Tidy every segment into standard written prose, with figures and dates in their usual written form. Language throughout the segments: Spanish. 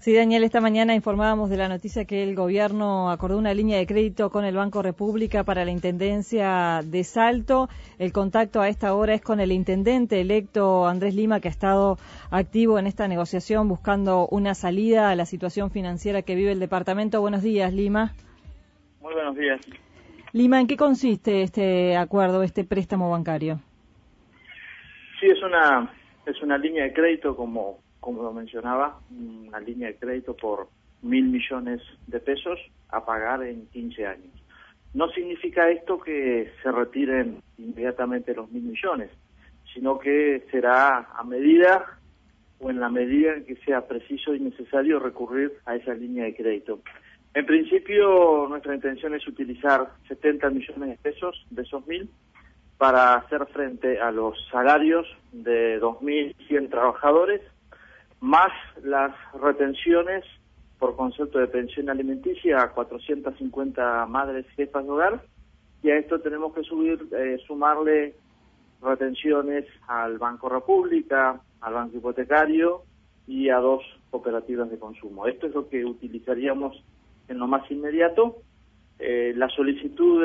Sí, Daniel, esta mañana informábamos de la noticia que el gobierno acordó una línea de crédito con el Banco República para la Intendencia de Salto. El contacto a esta hora es con el intendente electo Andrés Lima, que ha estado activo en esta negociación buscando una salida a la situación financiera que vive el departamento. Buenos días, Lima. Muy buenos días. Lima, ¿en qué consiste este acuerdo, este préstamo bancario? Sí, es una línea de crédito, como lo mencionaba, una línea de crédito por 1.000 millones de pesos a pagar en 15 años. No significa esto que se retiren inmediatamente los 1.000 millones, sino que será a medida o en la medida en que sea preciso y necesario recurrir a esa línea de crédito. En principio, nuestra intención es utilizar 70 millones de pesos de esos 1.000 para hacer frente a los salarios de 2.100 trabajadores, más las retenciones por concepto de pensión alimenticia a 450 madres jefas de hogar, y a esto tenemos que sumarle retenciones al Banco República, al Banco Hipotecario y a 2 cooperativas de consumo. Esto es lo que utilizaríamos en lo más inmediato. La solicitud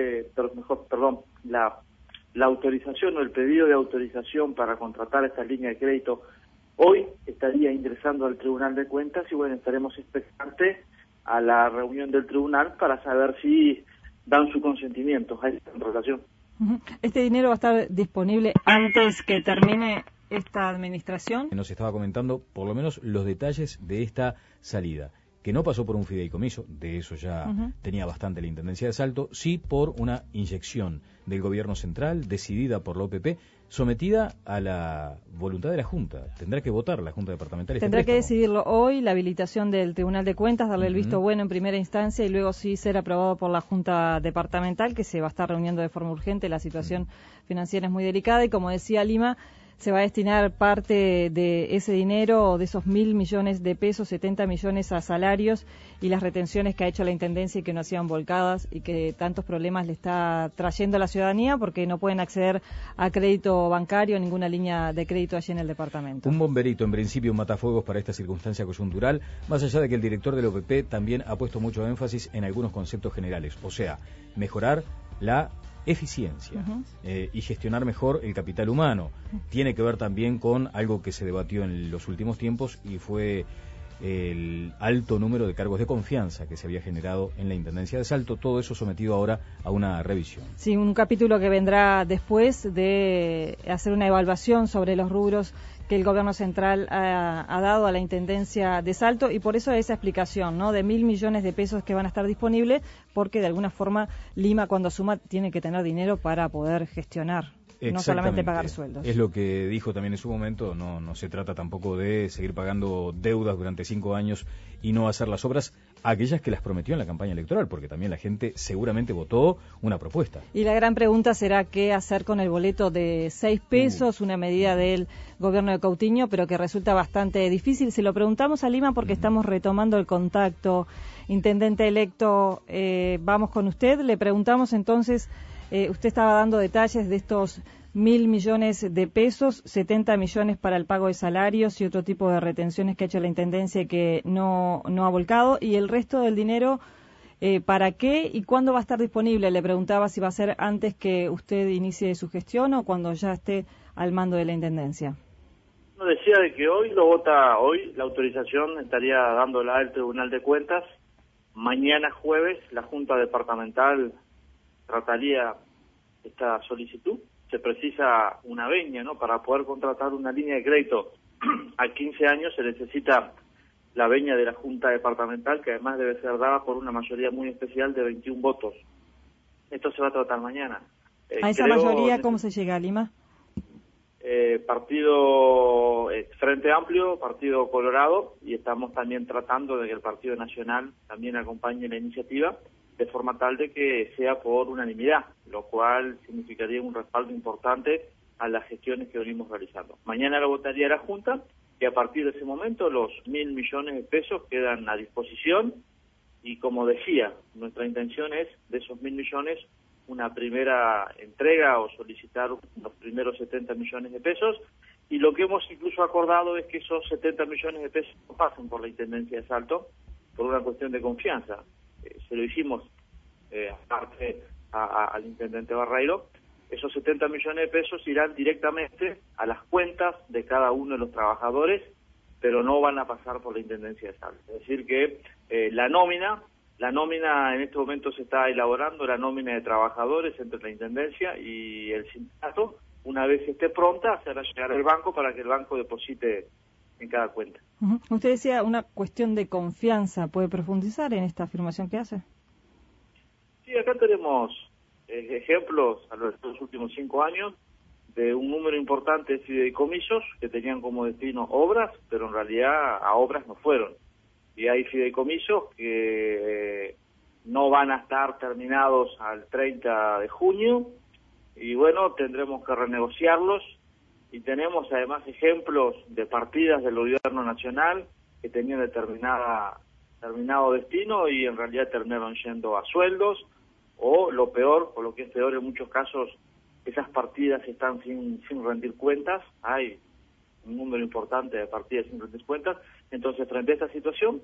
la autorización o el pedido de autorización para contratar esta línea de crédito hoy estaría ingresando al Tribunal de Cuentas y bueno, estaremos expectantes a la reunión del tribunal para saber si dan su consentimiento a esta contratación. ¿Este dinero va a estar disponible antes que termine esta administración? Nos estaba comentando por lo menos los detalles de esta salida, que no pasó por un fideicomiso, de eso ya tenía bastante la Intendencia de Salto, sí por una inyección del gobierno central, decidida por la OPP, sometida a la voluntad de la Junta. Tendrá que votar la Junta Departamental. Tendrá que decidirlo hoy, la habilitación del Tribunal de Cuentas, darle el visto bueno en primera instancia y luego sí ser aprobado por la Junta Departamental, que se va a estar reuniendo de forma urgente. La situación financiera es muy delicada y, como decía Lima, se va a destinar parte de ese dinero, de esos 1.000 millones de pesos, 70 millones a salarios y las retenciones que ha hecho la Intendencia y que no hacían volcadas y que tantos problemas le está trayendo a la ciudadanía porque no pueden acceder a crédito bancario, ninguna línea de crédito allí en el departamento. Un bomberito, en principio, un matafuegos para esta circunstancia coyuntural, más allá de que el director del OPP también ha puesto mucho énfasis en algunos conceptos generales, o sea, mejorar la eficiencia y gestionar mejor el capital humano. Tiene que ver también con algo que se debatió en los últimos tiempos y fue el alto número de cargos de confianza que se había generado en la Intendencia de Salto, todo eso sometido ahora a una revisión. Sí, un capítulo que vendrá después de hacer una evaluación sobre los rubros que el gobierno central ha dado a la Intendencia de Salto y por eso esa explicación, ¿no?, de 1.000 millones de pesos que van a estar disponibles porque de alguna forma Lima cuando suma tiene que tener dinero para poder gestionar. No solamente pagar sueldos. Es lo que dijo también en su momento, no se trata tampoco de seguir pagando deudas durante 5 años y no hacer las obras, aquellas que las prometió en la campaña electoral, porque también la gente seguramente votó una propuesta. Y la gran pregunta será qué hacer con el boleto de 6 pesos, una medida del gobierno de Coutinho, pero que resulta bastante difícil. Se lo preguntamos a Lima porque estamos retomando el contacto. Intendente electo, vamos con usted. Le preguntamos entonces, usted estaba dando detalles de estos 1.000 millones de pesos, 70 millones para el pago de salarios y otro tipo de retenciones que ha hecho la Intendencia y que no ha volcado, y el resto del dinero, ¿para qué y cuándo va a estar disponible? Le preguntaba si va a ser antes que usted inicie su gestión o cuando ya esté al mando de la Intendencia. No, decía de que hoy la autorización estaría dándola el Tribunal de Cuentas. Mañana jueves la Junta Departamental trataría esta solicitud. Se precisa una venia, ¿no? Para poder contratar una línea de crédito a 15 años se necesita la venia de la Junta Departamental, que además debe ser dada por una mayoría muy especial de 21 votos. Esto se va a tratar mañana. ¿A esa mayoría cómo se llega, Lima? Partido Frente Amplio, Partido Colorado, y estamos también tratando de que el Partido Nacional también acompañe la iniciativa, de forma tal de que sea por unanimidad, lo cual significaría un respaldo importante a las gestiones que venimos realizando. Mañana lo votaría la Junta y a partir de ese momento los 1.000 millones de pesos quedan a disposición y, como decía, nuestra intención es de esos 1.000 millones una primera entrega o solicitar los primeros 70 millones de pesos y lo que hemos incluso acordado es que esos 70 millones de pesos no pasen por la Intendencia de Salto por una cuestión de confianza. Se lo hicimos aparte al Intendente Barreiro. Esos 70 millones de pesos irán directamente a las cuentas de cada uno de los trabajadores, pero no van a pasar por la Intendencia de Salto. Es decir que la nómina en este momento se está elaborando, la nómina de trabajadores entre la Intendencia y el sindicato. Una vez esté pronta, se hará llegar al banco para que el banco deposite en cada cuenta. Usted decía una cuestión de confianza. ¿Puede profundizar en esta afirmación que hace? Sí, acá tenemos ejemplos a lo de los últimos 5 años de un número importante de fideicomisos que tenían como destino obras, pero en realidad a obras no fueron. Y hay fideicomisos que no van a estar terminados al 30 de junio, y bueno, tendremos que renegociarlos, y tenemos además ejemplos de partidas del gobierno nacional que tenían determinado destino y en realidad terminaron yendo a sueldos, o lo peor, o lo que es peor en muchos casos, esas partidas están sin rendir cuentas. Hay un número importante de partidas sin rendir cuentas. Entonces, frente a esta situación,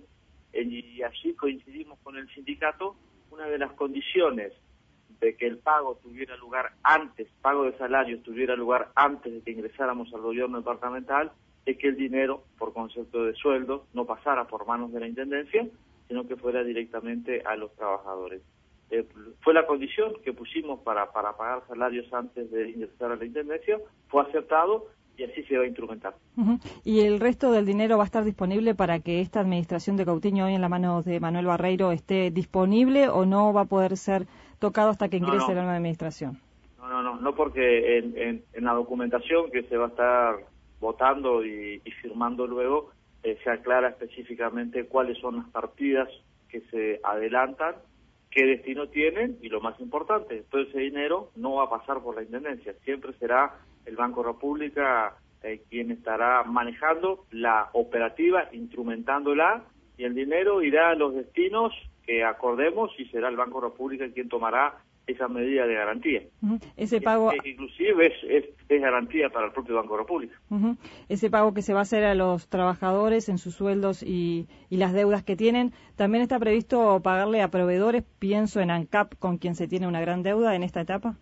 y allí coincidimos con el sindicato, una de las condiciones de que el pago tuviera lugar antes, pago de salarios tuviera lugar antes de que ingresáramos al gobierno departamental, es que el dinero, por concepto de sueldo, no pasara por manos de la Intendencia, sino que fuera directamente a los trabajadores. Fue la condición que pusimos para pagar salarios antes de ingresar a la Intendencia, fue aceptado y así se va a instrumentar. ¿Y el resto del dinero va a estar disponible para que esta administración de Coutinho, hoy en las manos de Manuel Barreiro, esté disponible, o no va a poder ser tocado hasta que ingrese la nueva administración? No, porque en la documentación que se va a estar votando y firmando luego, se aclara específicamente cuáles son las partidas que se adelantan, qué destino tienen, y lo más importante, todo ese dinero no va a pasar por la Intendencia, siempre será el Banco República quien estará manejando la operativa, instrumentándola, y el dinero irá a los destinos que acordemos, y será el Banco República quien tomará esa medida de garantía. Ese pago, inclusive es garantía para el propio Banco República. Ese pago que se va a hacer a los trabajadores en sus sueldos y las deudas que tienen, ¿también está previsto pagarle a proveedores? Pienso en ANCAP, con quien se tiene una gran deuda en esta etapa.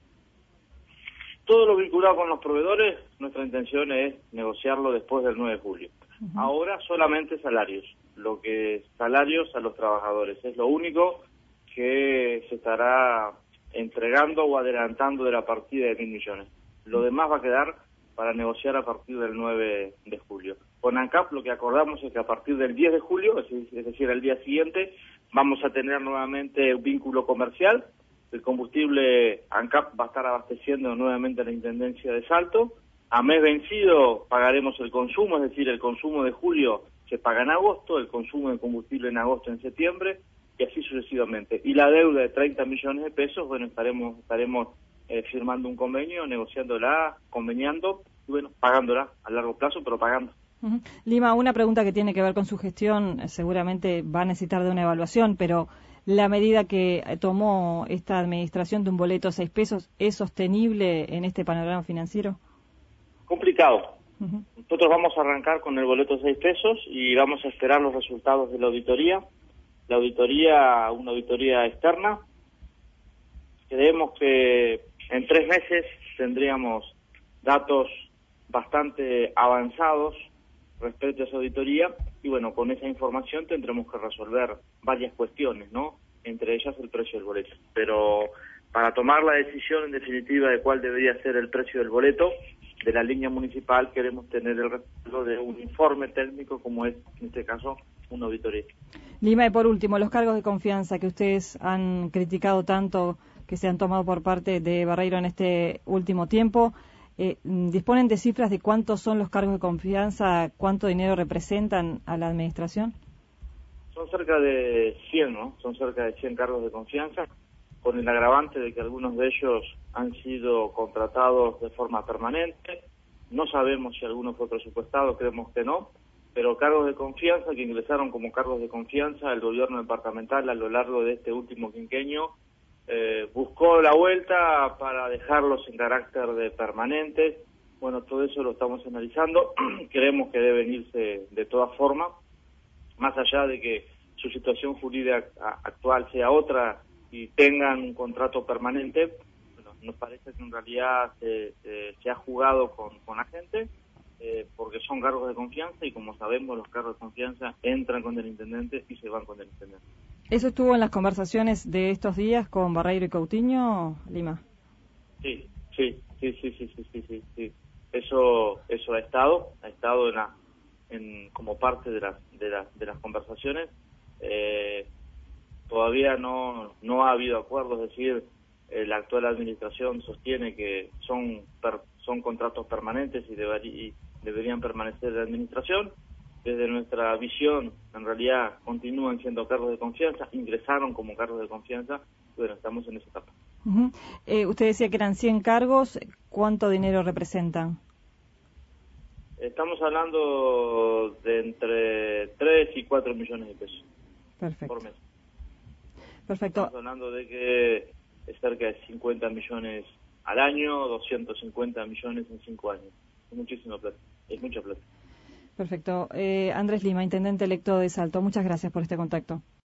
Todo lo vinculado con los proveedores, nuestra intención es negociarlo después del 9 de julio. Ahora solamente salarios, salarios a los trabajadores, es lo único que se estará entregando o adelantando de la partida de 1.000 millones. Lo demás va a quedar para negociar a partir del 9 de julio. Con ANCAP lo que acordamos es que a partir del 10 de julio, es decir, el día siguiente, vamos a tener nuevamente un vínculo comercial. El combustible ANCAP va a estar abasteciendo nuevamente a la Intendencia de Salto. A mes vencido pagaremos el consumo, es decir, el consumo de julio se paga en agosto, el consumo de combustible en agosto, en septiembre, y así sucesivamente. Y la deuda de 30 millones de pesos, bueno, estaremos firmando un convenio, negociándola, conveniando, y bueno, pagándola a largo plazo, pero pagando. Lima, una pregunta que tiene que ver con su gestión, seguramente va a necesitar de una evaluación, pero ¿la medida que tomó esta administración de un boleto a 6 pesos es sostenible en este panorama financiero? Complicado. Nosotros vamos a arrancar con el boleto a 6 pesos y vamos a esperar los resultados de la auditoría. Una auditoría externa. Creemos que en 3 meses tendríamos datos bastante avanzados respecto a esa auditoría, y bueno, con esa información tendremos que resolver varias cuestiones, ¿no? Entre ellas el precio del boleto. Pero para tomar la decisión en definitiva de cuál debería ser el precio del boleto de la línea municipal, queremos tener el respaldo de un informe técnico, como es en este caso una auditoría. Lima, y por último, los cargos de confianza que ustedes han criticado tanto, que se han tomado por parte de Barreiro en este último tiempo, ¿disponen de cifras de cuántos son los cargos de confianza, cuánto dinero representan a la administración? Son cerca de 100, ¿no? Son cerca de 100 cargos de confianza, con el agravante de que algunos de ellos han sido contratados de forma permanente. No sabemos si alguno fue presupuestado, creemos que no, pero cargos de confianza que ingresaron como cargos de confianza, el gobierno departamental a lo largo de este último quinquenio buscó la vuelta para dejarlos en carácter de permanentes. Bueno, todo eso lo estamos analizando. Creemos que deben irse de todas formas, más allá de que su situación jurídica actual sea otra y tengan un contrato permanente. Bueno, nos parece que en realidad se ha jugado con la gente, porque son cargos de confianza y como sabemos los cargos de confianza entran con el intendente y se van con el intendente. ¿Eso estuvo en las conversaciones de estos días con Barreiro y Coutinho, Lima? Sí. Eso ha estado como parte de las conversaciones. Todavía no ha habido acuerdo, es decir, la actual administración sostiene que son contratos permanentes y deberían permanecer de administración. Desde nuestra visión, en realidad, continúan siendo cargos de confianza, ingresaron como cargos de confianza, bueno, estamos en esa etapa. Usted decía que eran 100 cargos, ¿cuánto dinero representan? Estamos hablando de entre 3 y 4 millones de pesos. Perfecto. Por mes. Perfecto. Estamos hablando de que es cerca de 50 millones al año, 250 millones en 5 años. Es muchísima plata, es mucha plata. Perfecto. Andrés Lima, intendente electo de Salto, muchas gracias por este contacto.